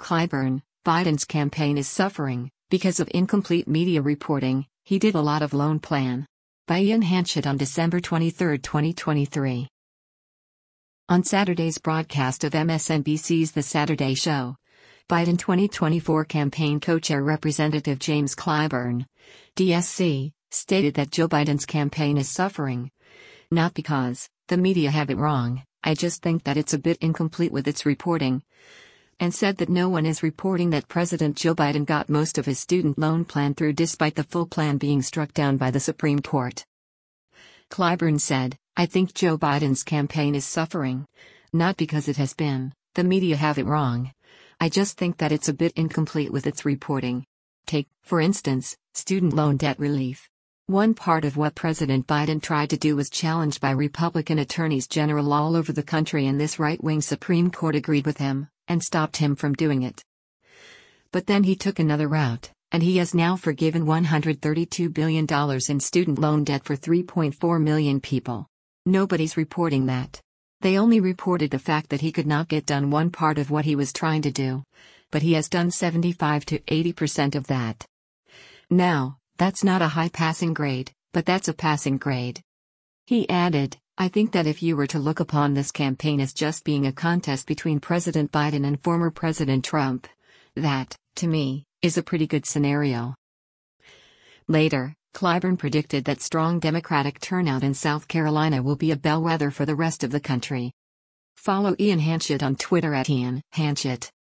Clyburn, Biden's campaign is suffering because of incomplete media reporting. He did a lot of loan plan. By Ian Hanchett on December 23, 2023. On Saturday's broadcast of MSNBC's The Saturday Show, Biden 2024 campaign co-chair Representative James Clyburn, DSC, stated that Joe Biden's campaign is suffering. Not because the media have it wrong, I just think that it's a bit incomplete with its reporting. And said that no one is reporting that President Joe Biden got most of his student loan plan through despite the full plan being struck down by the Supreme Court. Clyburn said, I think Joe Biden's campaign is suffering. Not because it has been, the media have it wrong. I just think that it's a bit incomplete with its reporting. Take, for instance, student loan debt relief. One part of what President Biden tried to do was challenged by Republican attorneys general all over the country, and this right-wing Supreme Court agreed with him and stopped him from doing it. But then he took another route, and he has now forgiven $132 billion in student loan debt for 3.4 million people. Nobody's reporting that. They only reported the fact that he could not get done one part of what he was trying to do. But he has done 75 to 80% of that. Now, that's not a high passing grade, but that's a passing grade. He added, I think that if you were to look upon this campaign as just being a contest between President Biden and former President Trump, that, to me, is a pretty good scenario. Later, Clyburn predicted that strong Democratic turnout in South Carolina will be a bellwether for the rest of the country. Follow Ian Hanchett on Twitter @IanHanchett.